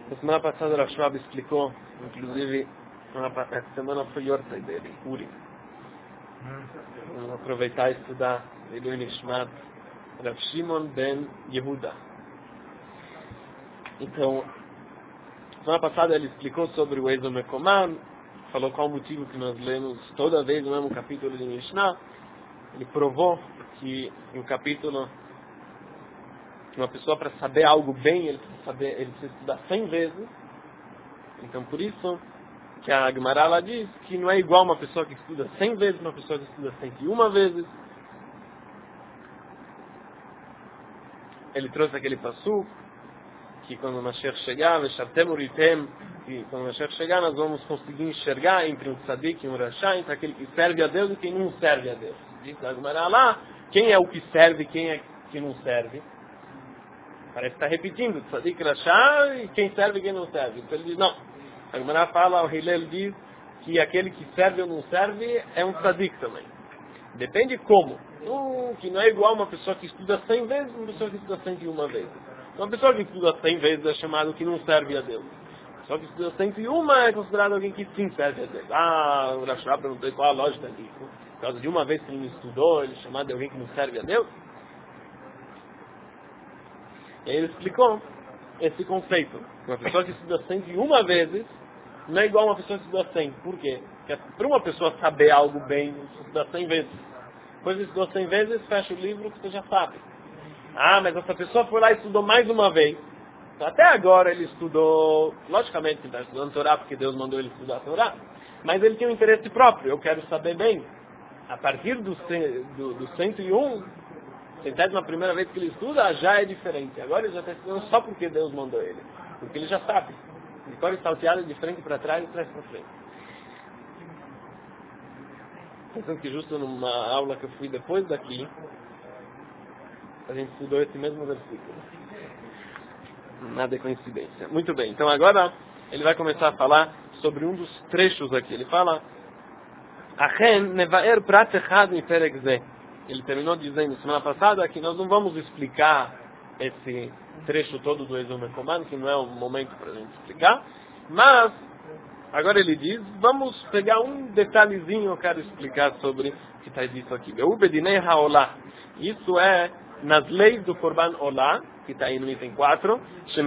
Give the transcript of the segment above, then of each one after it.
Na semana passada, o Rav Schwab explicou, inclusive, essa semana foi Yortzeit dele, Uri. Vamos aproveitar e estudar Leilu Nishmat Rav Shimon ben Yehuda. Então, semana passada ele explicou sobre o Ezo Mekoman, falou qual o motivo que nós lemos toda vez no mesmo capítulo de Mishnah. Ele provou que em um capítulo, uma pessoa para saber algo bem, ele precisa estudar 100 vezes. Então por isso que a Gemara lá diz que não é igual uma pessoa que estuda 100 vezes, uma pessoa que estuda 101 vezes. Ele trouxe aquele passuco que quando o Mashiach chegar, que quando o Mashiach chegar nós vamos conseguir enxergar entre um tzadik e um rasha, entre aquele que serve a Deus e quem não serve a Deus. Diz a Gemara lá, quem é o que serve e quem é que não serve? Parece que está repetindo, tzadik rasha e quem serve e quem não serve. Então ele diz, não. A Gemara fala, o Hillel diz que aquele que serve ou não serve é um tzadik também. Depende como. Que não é igual uma pessoa que estuda 100 vezes e uma pessoa que estuda 101 vezes. Uma pessoa que estuda 100 vezes é chamado que não serve a Deus. Uma pessoa que estuda 101 é considerado alguém que sim serve a Deus. O Rav Shlomo perguntou qual a lógica disso. Por causa de uma vez que ele não estudou, ele é chamado de alguém que não serve a Deus. E aí ele explicou esse conceito. Uma pessoa que estuda 101 vezes não é igual a uma pessoa que estuda 100. Por quê? Porque para uma pessoa saber algo bem, você estuda 100 vezes. Depois de estudar 100 vezes, fecha o livro que você já sabe. Mas essa pessoa foi lá e estudou mais uma vez. Então, até agora ele estudou, logicamente ele está estudando Torá porque Deus mandou ele estudar Torá, mas ele tem um interesse próprio, eu quero saber bem. A partir do 101, centésima primeira vez que ele estuda, já é diferente. Agora ele já está estudando só porque Deus mandou ele. Porque ele já sabe. Ele corre salteado de frente para trás e trás para frente. Pensando que justo numa aula que eu fui depois daqui, a gente estudou esse mesmo versículo. Nada é coincidência. Muito bem, então agora ele vai começar a falar sobre um dos trechos aqui. Ele fala, ele terminou dizendo semana passada que nós não vamos explicar esse trecho todo do Ezo Mekoman, que não é o momento para a gente explicar, mas agora ele diz, vamos pegar um detalhezinho, eu quero explicar sobre o que está dito aqui. Isso é nas leis do Korban Olá, que está aí no item 4,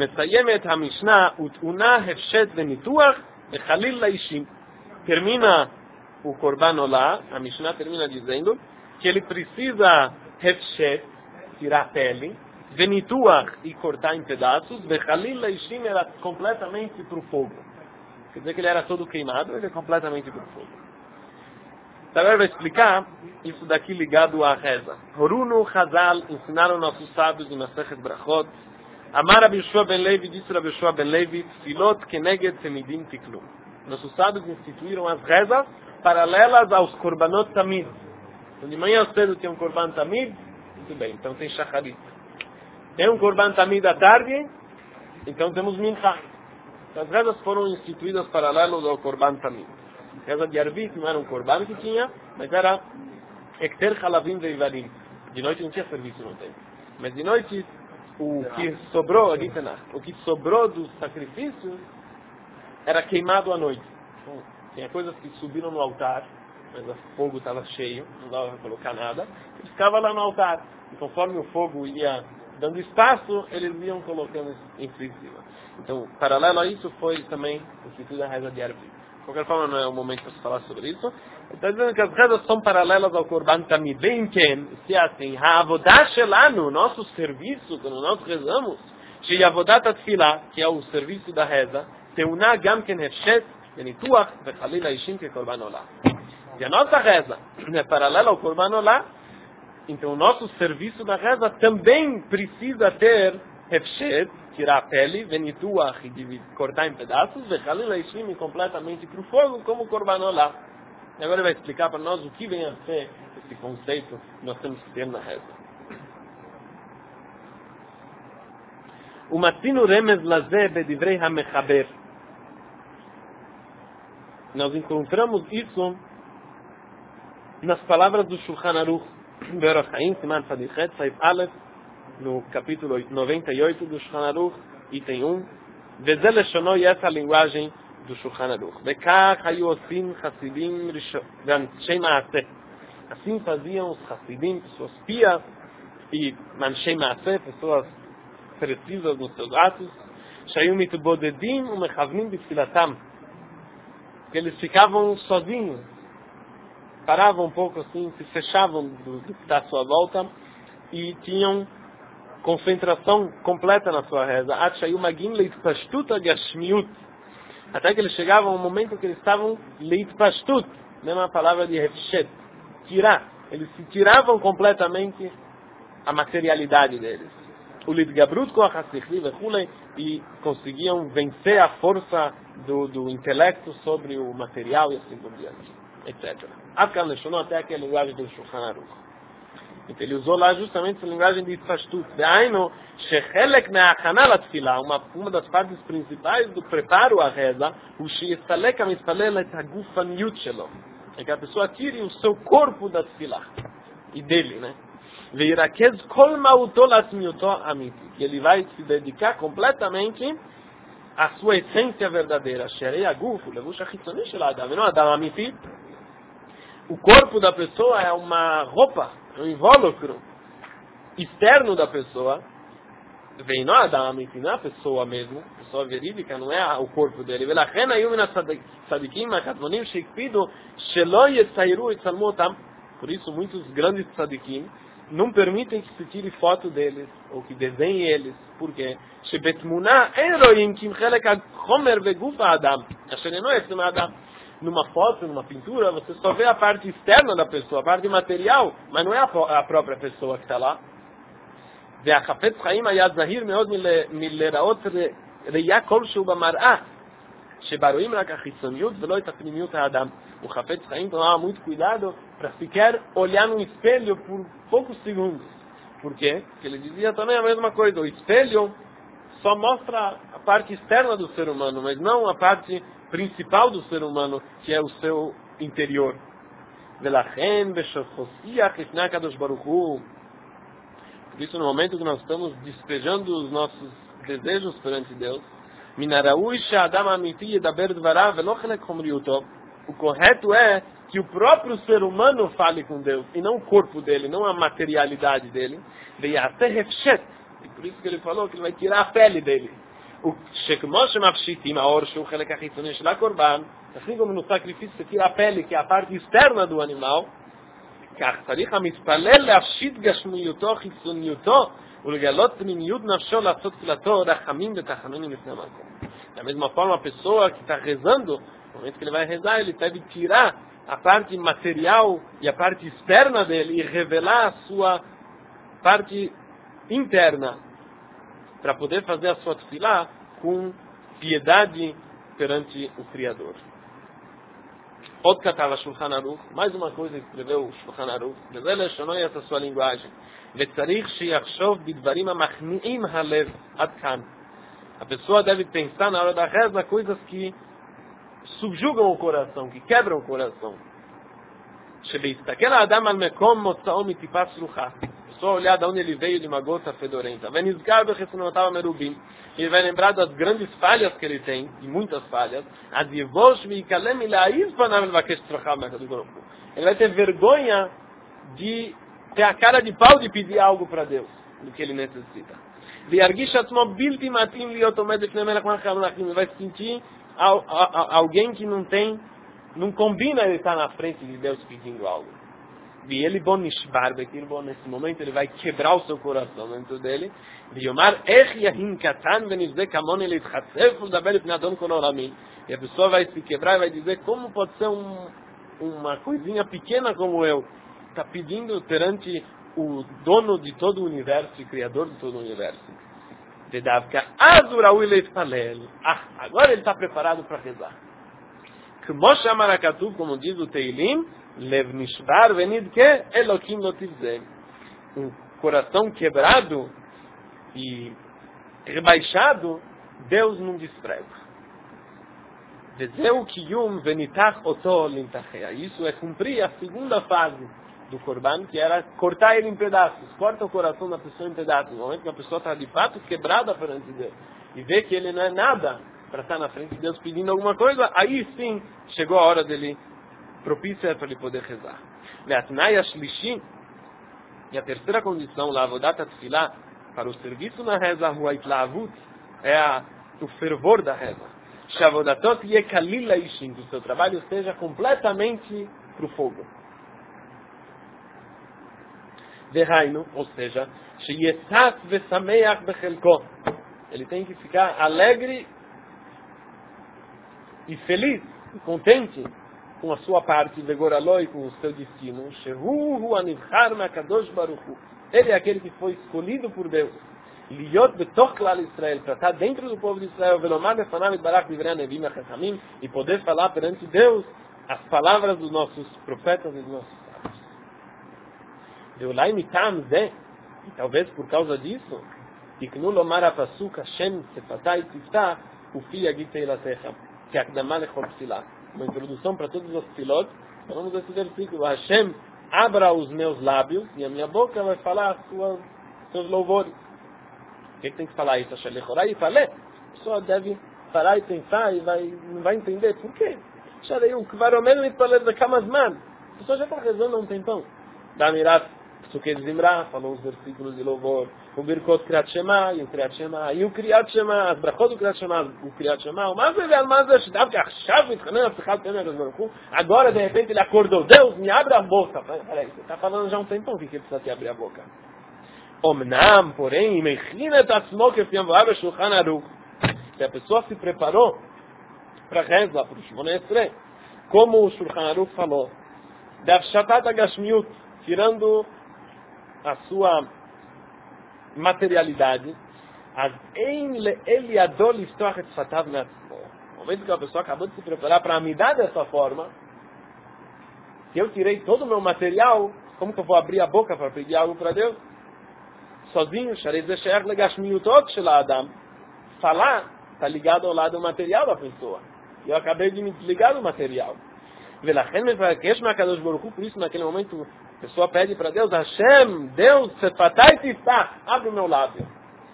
termina o Korban Olá, a Mishnah termina dizendo que ele precisa hefshet, tirar a pele, venituach e cortar em pedaços, vechalil leishim era completamente para o fogo. Quer dizer que ele era todo queimado, ele é completamente para o fogo. Agora vai explicar isso daqui ligado à reza. Horunu Chazal ensinaram nossos sábios em Masechet Brachot. Amar Rabi Yoshua ben Levi, disse Rabi Yoshua ben Levi, Tfilot keneged temidim tiknu. Nossos sábios instituíram as rezas paralelas aos korbanot tamid. Então de manhã cedo tem um korban tamid, muito bem, então tem shacharit. Tem um korban tamid à tarde, então temos mincha. Então, as rezas foram instituídas paralelas ao korban tamid. A reza de Arvit não era um korban que tinha, mas era ekter halavim veivarim. De noite não tinha serviço no templo. Mas de noite, o que sobrou dos sacrifícios era queimado à noite. Então, tinha coisas que subiram no altar, mas o fogo estava cheio, não dava para colocar nada, e ficava lá no altar. E conforme o fogo ia dando espaço, eles iam colocando em cima. Então, paralelo a isso, foi também instituída a reza de Arvit. De qualquer forma, não é o momento para falar sobre isso. Está dizendo que as rezas são paralelas ao Korban Tamid. Bem que, se é assim, Ha'avodah Shelanu, nosso serviço, quando nós rezamos, Shei Avodat Atfilah, que é o serviço da reza, Teuna Gam Ken Hefshet, Venituach, Vechalil Haishim, que é Korban Olá. E a nossa reza é paralela ao Korban Olá, então o nosso serviço da reza também precisa ter Hefshet, tirar a pele, venituach e cortar em pedaços, vechalil haishim completamente para o fogo, como o Korban Olá. E agora ele vai explicar para nós o que vem a ser esse conceito que nós temos que ter na reza. O matinu remez lazeh bedivrei hamechaber. Nós encontramos isso nas palavras do Shulchan Aruch, Be'orach Chaim, Siman Fadichet, Saif Aleph, no capítulo 98 do Shulchan Aruch, item 1, וזה לשונו, e essa a linguagem do Shulchan Aruch. וכך היו עושים חסידים ואנשי מעשה. Assim faziam os Hassidim, pessoas pias, e Anshei Maaseh, pessoas precisas nos seus atos, שהיו מתבודדים ומכוונים בתפילתם. Que eles ficavam sozinhos, paravam um pouco assim, se fechavam do que está à sua volta, e tinham concentração completa na sua reza. Até que eles chegavam a um momento que eles estavam leitpashtut, mesma palavra de hefshet, tirar. Eles se tiravam completamente a materialidade deles. O lidgabrut com a chassichli e conseguiam vencer a força do intelecto sobre o material e assim por diante, etc. Até aqui a linguagem do Shulchan Aruch. Então ele usou lá justamente essa linguagem de Itpashtut. Uma das partes principais do preparo à reza, é que a pessoa tire o seu corpo da tefilá, e dele, né? E ele vai se dedicar completamente à sua essência verdadeira. O corpo da pessoa é uma roupa, um invólucro externo da pessoa. Não é a pessoa mesmo, a pessoa verídica, não é o corpo dele. Por isso, muitos grandes tzadikim não permitem que se tire foto deles, ou que desenhe eles. Por quê? Numa foto, numa pintura, você só vê a parte externa da pessoa, a parte material, mas não é a própria pessoa que está lá. והחפץ חיים היה זהיר מאוד מלראות ראייה כלשהו במראה, שברואים רק החיצוניות ולא את הפנימיות האדם. O Hafetz Chaim tomava muito cuidado para sequer olhar no espelho por poucos segundos. Por quê? Porque ele dizia também a mesma coisa. O espelho só mostra a parte externa do ser humano, mas não a parte principal do ser humano, que é o seu interior. ולכן בשופוסיח לפני הקדוש ברוך הוא. Por isso, no momento que nós estamos despejando os nossos desejos perante Deus, o correto é que o próprio ser humano fale com Deus, e não o corpo dele, não a materialidade dele. E por isso que ele falou que ele vai tirar a pele dele. Assim como no sacrifício você tira a pele, que é a parte externa do animal, כך צריך המתפלל להפשיט גשמיותו חיצוניותו ולגלות פנימיות נפשו לעשות תפילתו רחמים ותחנונים לפני המקום. Da mesma forma, a pessoa que está rezando, no momento que ele vai rezar, ele deve tirar a parte material e a parte externa dele e revelar a sua parte interna para poder fazer a sua tefilá com piedade perante o Criador. עוד כתב השולחן ערוך, mais uma coisa escreveu o Shulchan Aruch, וזה לשונו essa sua linguagem, וצריך שיחשוב בדברים המכניעים הלב עד כאן. A pessoa deve pensar na hora da reza coisas que subjugam o coração, que quebram o coração. שבהסתכל האדם על מקום מוצאו מטיפה סרוחה. Só olhar de onde ele veio de uma gota fedorenta. ונזכר בחסרונותיו המרובים. Ele vai lembrar das grandes falhas que ele tem, e muitas falhas. Ele vai ter vergonha de ter a cara de pau de pedir algo para Deus, do que ele necessita. Ele vai sentir alguém que não combina ele estar na frente de Deus pedindo algo. E ele nesse momento ele vai quebrar o seu coração dentro dele. E a pessoa vai se quebrar e vai dizer: como pode ser uma coisinha pequena como eu está pedindo perante o dono de todo o universo e criador de todo o universo? Agora ele está preparado para rezar. Como diz o Teilim, Lev nishbar venidke Elokim lo tivzeh. Coração quebrado e rebaixado, Deus não despreza. Vezeu kiyum venitach oto lintachea. Isso é cumprir a segunda fase do Corban, que era cortar ele em pedaços. Corta o coração da pessoa em pedaços. No momento que a pessoa está de fato quebrada perante Deus. e vê que ele não é nada para estar na frente de Deus pedindo alguma coisa, aí sim chegou a hora dele propícia para ele poder rezar. E a terceira condição, lá, avodat tefilá, para o serviço na reza, é o fervor da reza. Shavodatot yekalil laishin, que o seu trabalho seja completamente para o fogo. Verraino, ou seja, sheyesat vesameach bechelko. Ele tem que ficar alegre e feliz, e contente com a sua parte, vegoraloi, com o seu destino. Shehu anivchar makadosh baruchu. Ele é aquele que foi escolhido por Deus. Liot betoch klal Israel, para estar dentro do povo de Israel, velomar befanav itbarach divrei anevim achachamim, e poder falar perante Deus as palavras dos nossos profetas e dos nossos sábios. Veolai mitam zeh, e talvez por causa disso, tiknu lomar apasuk Hashem sefatai tiftach ufi yagid teilatecha, que akdama lechol psilah. Uma introdução para todos os pilot. Falamos esse versículo: Hashem abra os meus lábios e a minha boca vai falar seus louvores. O que tem que falar isso? A pessoa deve parar e pensar e não vai entender por quê. A pessoa já está rezando há um tempão. Damirat Psuket Zimra falou os versículos de louvor. O Birkot Kriyat Shema e o Kriyat Shema. E o Kriyat Shema, as Brachot do Kriyat Shema, o Kriyat Shema. Agora, de repente, ele acordou. Deus, me abre a boca. Peraí, você está falando já há um tempão. O que ele precisa te abrir a boca? Omnam, porém, se a pessoa se preparou para reza, para o Shemona Esrei, como o Shulchan Aruch falou, tirando a sua materialidade, no momento que a pessoa acabou de se preparar para me dar dessa forma, se eu tirei todo o meu material, como que eu vou abrir a boca para pedir algo para Deus? Sozinho, falar está ligado ao lado material da pessoa. Eu acabei de me desligar do material. Por isso, naquele momento, a pessoa pede para Deus: Hashem, Deus, sefatai tiftach, abre o meu lábio.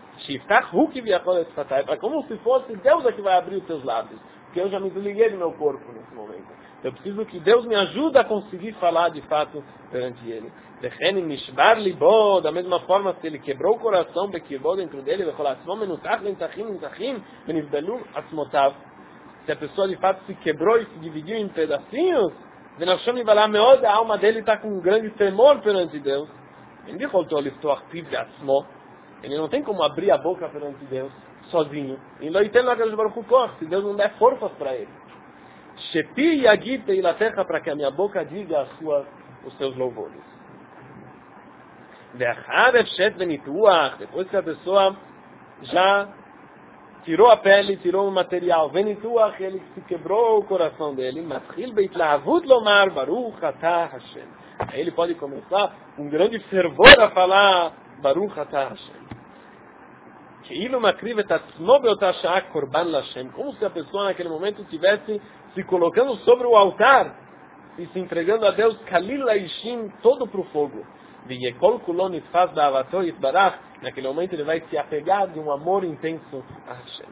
É como se fosse Deus que vai abrir os teus lábios. Porque eu já me desliguei do meu corpo nesse momento. Eu preciso que Deus me ajude a conseguir falar de fato perante Ele. Da mesma forma, se Ele quebrou o coração, dentro dele, se a pessoa de fato se quebrou e se dividiu em pedacinhos, a alma dele está com um grande temor perante Deus. Ele não tem como abrir a boca perante Deus sozinho. Se Deus não der forças para ele. Para que a minha boca diga os seus louvores. Depois que a pessoa já tirou a pele, tirou o material, ele se quebrou o coração dele, aí ele pode começar um grande fervor a falar Baruch atah Hashem. Como se a pessoa naquele momento estivesse se colocando sobre o altar e se entregando a Deus Kalil Laishim, todo para o fogo. Naquele momento ele vai se apegar de um amor intenso a Hashem.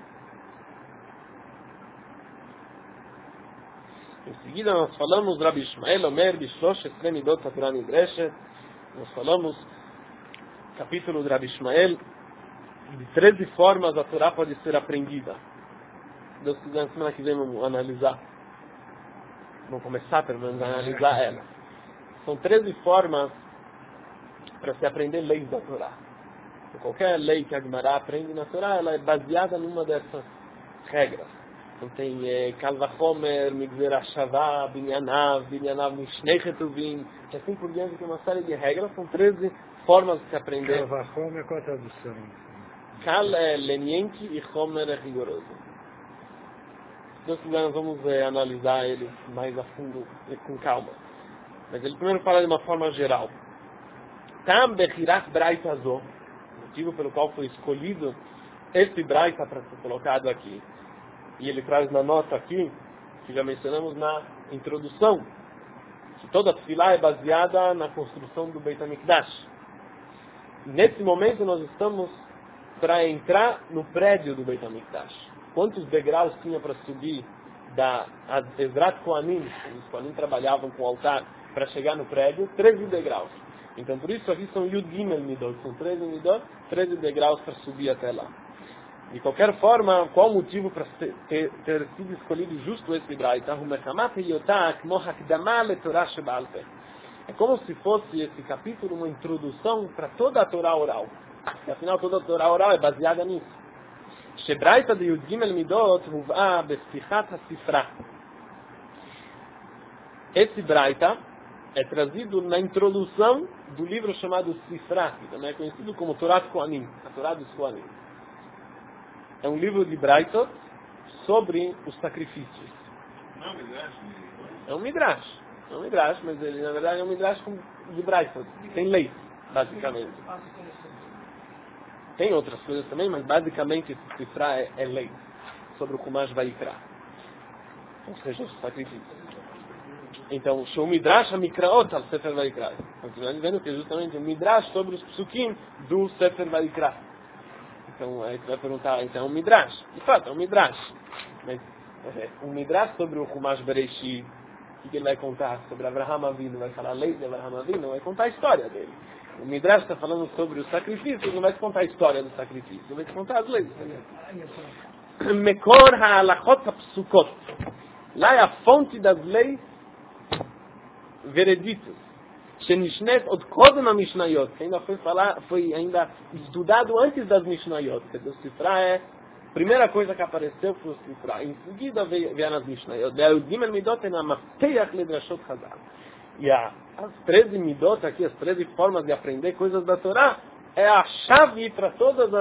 Em seguida nós falamos Rabbi Ishmael Omer Bishlosh Esrei Midot HaTorah Nidreshet. Nós falamos capítulo de Rabbi Ishmael de 13 formas a Torá pode ser aprendida. Se Deus quiser, na semana que vem vamos analisar. Vamos começar pelo menos a analisar ela. São 13 formas para se aprender leis da Torá. Qualquer lei que a Gemara aprende na Torá, ela é baseada numa dessas regras. Então tem Kal Vachomer, Migzer Hashavah, Binyanav Mishnei Chetuvim, e assim por diante, tem uma série de regras. São 13 formas de se aprender. Kal Vachomer, qual a tradução? Kal é leniente e Chomer é rigoroso. Se Deus quiser, nós vamos analisar ele mais a fundo e com calma. Mas ele primeiro fala de uma forma geral. Tam Bechirat Braita Zo, motivo pelo qual foi escolhido esse Braita para ser colocado aqui. E ele traz na nota aqui, que já mencionamos na introdução, que toda Tefilá é baseada na construção do Beit HaMikdash. Nesse momento nós estamos para entrar no prédio do Beit HaMikdash. Quantos degraus tinha para subir da Ezrat Kohanim, os Kohanim trabalhavam com o altar, para chegar no prédio? 13 degraus. Então, por isso aqui são Yud Gimel Midot, são 13 Midot, 13 degraus para subir até lá. De qualquer forma, qual o motivo para ter sido escolhido justo esse Braita? É como se fosse esse capítulo uma introdução para toda a Torá oral. E, afinal, toda a Torá oral é baseada nisso. Shebraita de Yud Gimel Midot huv'a b'ptichat ha-sifra. Esse Braita é trazido na introdução do livro chamado Sifra, que também é conhecido como Torá Kohanim, a Torá dos Kohanim. É um livro de Braita sobre os sacrifícios. Não é um Midrash? É um Midrash. É um Midrash, mas ele na verdade é um Midrash de Braita. Tem lei, basicamente. Tem outras coisas também, mas basicamente esse Sifra é lei sobre o Chumash Vayikra. Ou seja, os sacrifícios. Então, o Midrash HaMikraot al Sefer Vayikra. Continuando vendo que é justamente um Midrash sobre os psukim do Sefer Vayikra. Então, aí você vai perguntar, então é um Midrash. De fato, é um Midrash. Mas um Midrash sobre o Chumash Bereshit, o que ele vai contar? Sobre Abraham Avinu, vai falar a lei de Abraham Avinu, vai contar a história dele. O Midrash está falando sobre o sacrifício, não vai te contar a história do sacrifício, vai te contar as leis. Mekor ha'alachot ha'psukot. Lá é a fonte das leis vereditas. Shenishnet od kodem ha-mishnayot. Que ainda foi ainda estudado antes das mishnayot. Porque o Sifra é a primeira coisa que apareceu foi o Sifra. Em seguida vieram as mishnayot. Ve'ayud gimel midot en ha-mafteach ledrashot chazal. E as 13 midot aqui, as 13 formas de aprender coisas da Torá, é a chave para todos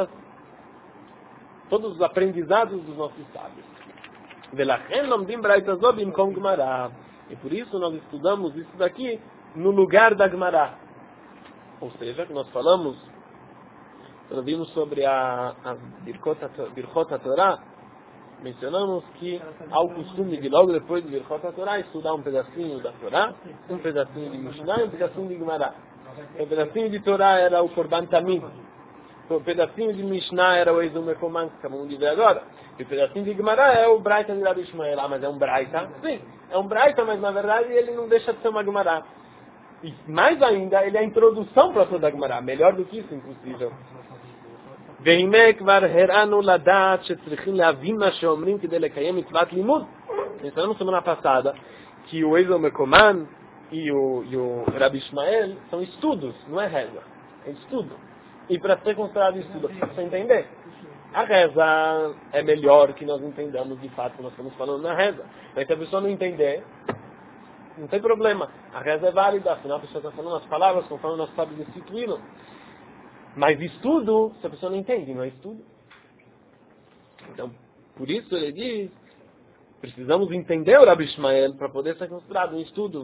os aprendizados dos nossos sábios. Velachen lomdim braita zo bimkom Gemara. E por isso nós estudamos isso daqui no lugar da Gemara. Ou seja, que nós vimos sobre a Birchot HaTorah, mencionamos que há o costume de logo depois de Birchot HaTorah estudar um pedacinho da Torá, um pedacinho de Mishnah e um pedacinho de Gemara. O pedacinho de Torá era o Korban Tamim. O pedacinho de Mishnah era o Eizum Mekoman, que acabamos de ver agora. E o pedacinho de Gemara é o Braita de Rabi Ishmael. Ah, mas é um Braita? Sim, é um Braita, mas na verdade ele não deixa de ser uma Gemara. E mais ainda, ele é a introdução para toda a Gemara. Melhor do que isso, impossível. והנה כבר הראנו לדעת שצריכים להבין מה שאומרים כדי לקיים מצוות לימוד. Mencionamos semana passada que o Eizom Mekoman e o Rabi Ishmael são estudos, não é reza. É estudo. E para ser considerado estudo, precisa entender. A reza é melhor que nós entendamos de fato o que nós estamos falando na reza. Mas se a pessoa não entender, não tem problema. A reza é válida, afinal a pessoa está falando as palavras conforme nós sabemos instituí-lo. Mas estudo, se a pessoa não entende, não é estudo. Então, por isso ele diz, precisamos entender o Rabi Ishmael para poder ser considerado um estudo.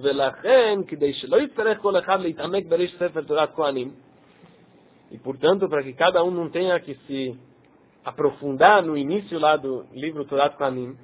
E portanto, para que cada um não tenha que se aprofundar no início lá do livro Torá Kohanim,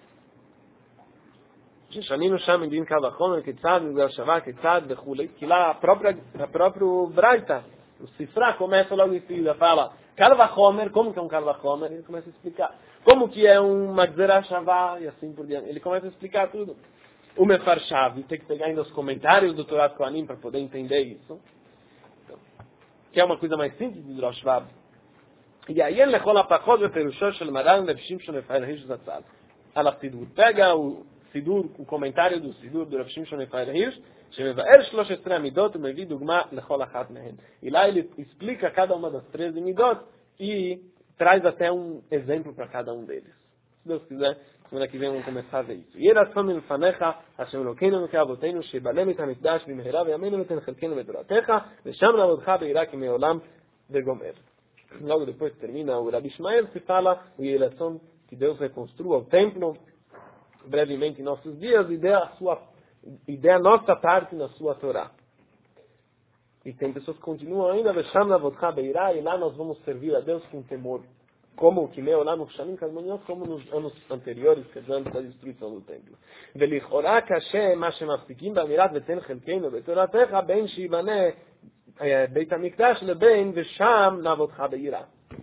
que lá a própria Braita, o Sifra começa logo em seguida, fala Kalvachomer, como que é um Kalvachomer? Ele começa a explicar. Como que é uma Gzerah Shavá e assim por diante. Ele começa a explicar tudo. O Mefarshav, tem que pegar ainda os comentários do Torá Kohanim para poder entender isso. Então, que é uma coisa mais simples de Rosh Vab. E aí ele lechol apachot beperushot shel Maran Reb Shimshon Efraim Hirsch Zatzal. Ala Sidur. Pega o Sidur, o comentário do Sidur do Reb Shimshon Efraim Hirsch, שמבאר 13 המידות ומביא דוגמה לכל אחת מהן. E lá ele explica cada uma das 13 midot e traz até um exemplo para cada um deles. Se Deus quiser, semana que vem vamos começar a ver isso. יהיה רצון מלפניך, השם אלוקינו אלוקי אבותינו, שיבלם את המקדש במהרה בימינו ותן חלקנו בתורתך, ושם נעבודך ביראה כמעולם וגומר. Logo depois termina o Rabi Ishmael, se fala o Yeratzon que Deus reconstrua o templo brevemente em nossos dias e dê a nossa parte na sua Torá. E tem pessoas que continuam ainda, e lá nós vamos servir a Deus com temor. Como o Kimeu lá no Shanim Kadmoniot, como nos anos anteriores, que antes da destruição do templo. Velichorá kashem, Hashem afsikim, bamirat veten chelkeinu, betoratecha, ben shivane, Beit HaMikdash, leben, vesham, navodcha beirá.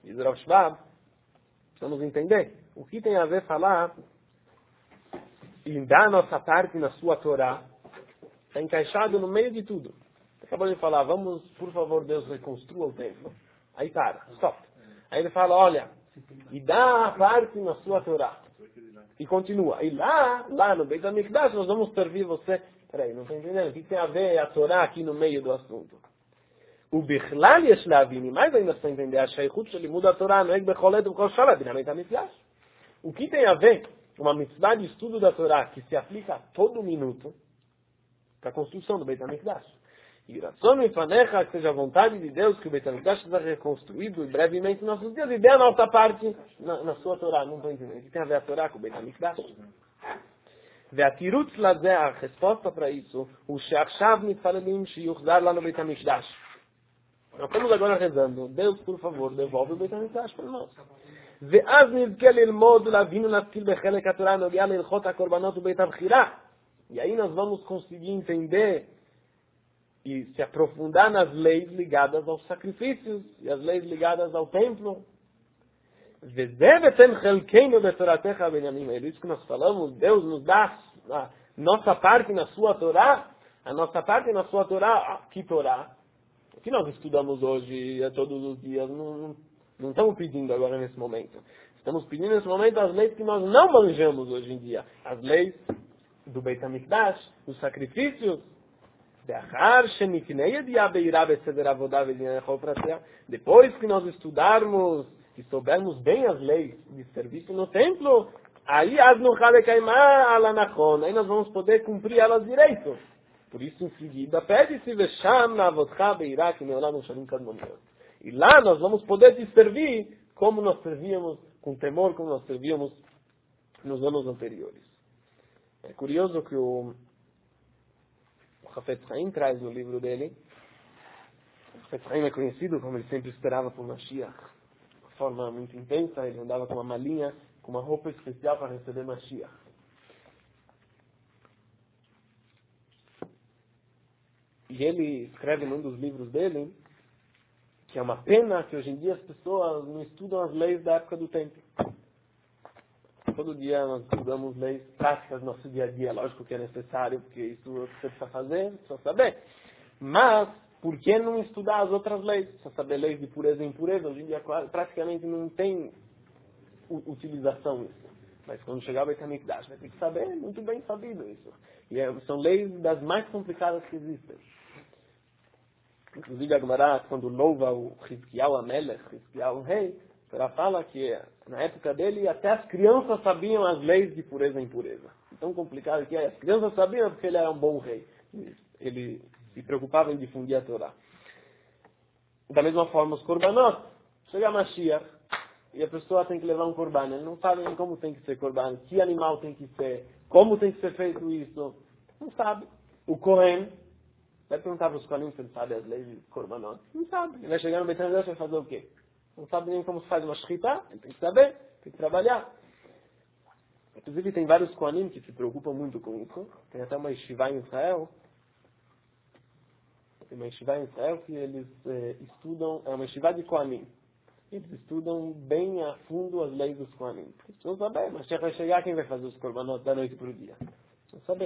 Diz Rav Shvab, precisamos entender o que tem a ver falar em dar a nossa parte na sua Torá. Está encaixado no meio de tudo. Acabou de falar, vamos, por favor, Deus, reconstrua o templo. Aí para, stop. Aí ele fala, olha, e dá a parte na sua Torá. E continua. E lá no Beit HaMikdash, nós vamos servir você. Peraí, não está entendendo? O que tem a ver a Torá aqui no meio do assunto? O Bichlal Yesh Lavini, mais ainda para entender, a Sheikhut Sheli muda a Torá, não é que Becholet o Kol Shabbat, Beit HaMikdash. O que tem a ver uma mitzvah de estudo da Torá que se aplica a todo minuto para a construção do Beit HaMikdash? E Ratzon Mifanecha, que seja a vontade de Deus que o Beit HaMikdash seja reconstruído brevemente em nossos dias e dê a nossa parte na sua Torá. Não estou entendendo. O que tem a ver a Torá com o Beit HaMikdash? והתירוץ לזה, a resposta para isso, o שעכשיו מתפללים שיוחזר לנו בית המקדש. Nós estamos agora rezando, Deus, por favor, devolve o Beit HaMikdash para nós. ואז נזכה ללמוד ולהבין ולהשכיל בחלק התורה הנוגע להלכות הקורבנות ובית הבחירה. E aí nós vamos conseguir entender e se aprofundar nas leis ligadas aos sacrifícios e as leis ligadas ao templo. וזה בעצם חלקנו בתורתך בנימין. É isso que nós falamos, Deus nos dá a nossa parte na sua Torá, a nossa parte na sua Torá, que Torá? O que nós estudamos hoje, todos os dias, não estamos pedindo agora nesse momento. Estamos pedindo nesse momento as leis que nós não manjamos hoje em dia. As leis do Beit HaMikdash, dos sacrifícios. Depois que nós estudarmos e soubermos bem as leis de serviço no templo, aí nós vamos poder cumprir elas direito. Por isso, em seguida, pede-se e lá nós vamos poder te servir como nós servíamos, com temor, como nós servíamos nos anos anteriores. É curioso que o Hafetz Chaim traz no livro dele. O Hafetz Chaim é conhecido como ele sempre esperava por Mashiach. De uma forma muito intensa, ele andava com uma malinha, com uma roupa especial para receber Mashiach. E ele escreve num dos livros dele que é uma pena que hoje em dia as pessoas não estudam as leis da época do templo. Todo dia nós estudamos leis práticas do nosso dia a dia. Lógico que é necessário, porque isso você precisa fazer, precisa saber. Mas, por que não estudar as outras leis? Precisa saber leis de pureza e impureza. Hoje em dia praticamente não tem utilização isso. Mas quando chegar o Beit HaMikdash, vai ter que saber, muito bem sabido isso. E são leis das mais complicadas que existem. Inclusive a Gemara, quando louva o Hizkiyahu Amelech, Hizkiyahu o rei, ela fala que na época dele até as crianças sabiam as leis de pureza e impureza. Tão complicado que é. As crianças sabiam porque ele era um bom rei. Ele se preocupava em difundir a Torá. Da mesma forma, os korbanot. Chega a Mashiach e a pessoa tem que levar um korban. Ele não sabe nem como tem que ser korban, que animal tem que ser, como tem que ser feito isso. Não sabe. O Kohen vai perguntar para os Kohanim se ele sabe as leis de korbanot. Não sabe. Ele vai chegar no Beit HaMikdash e vai fazer o quê? Não sabe nem como se faz uma shchita, ele tem que saber, tem que trabalhar. Inclusive tem vários Kohanim que se preocupam muito com isso. Tem até uma yeshiva em Israel. Tem uma yeshiva em Israel que eles estudam, é uma yeshiva de Kohanim. Eles estudam bem a fundo as leis dos Kohanim. Precisam saber, mas vai chegar quem vai fazer os korbanot da noite para o dia. Precisam saber.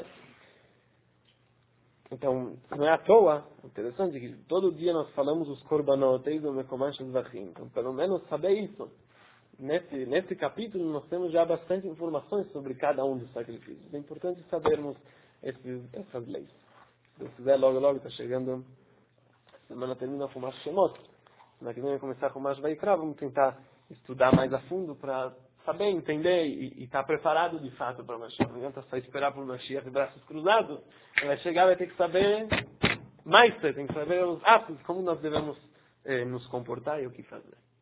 Então, não é à toa, interessante que todo dia nós falamos os korbanot, o mekomash zvachim. Então, pelo menos saber isso. Nesse capítulo nós temos já bastante informações sobre cada um dos sacrifícios. É importante sabermos essas leis. Se Deus quiser, logo está chegando, a semana termina com o Mash Shemot. Semana que vem vai começar com o Mash Vaikra, vamos tentar estudar mais a fundo para saber, entender e estar preparado de fato para o Mashiach. Não adianta só esperar por Mashiach de braços cruzados. Ele vai chegar, vai ter que saber mais, tem que saber os atos, como nós devemos nos comportar e o que fazer.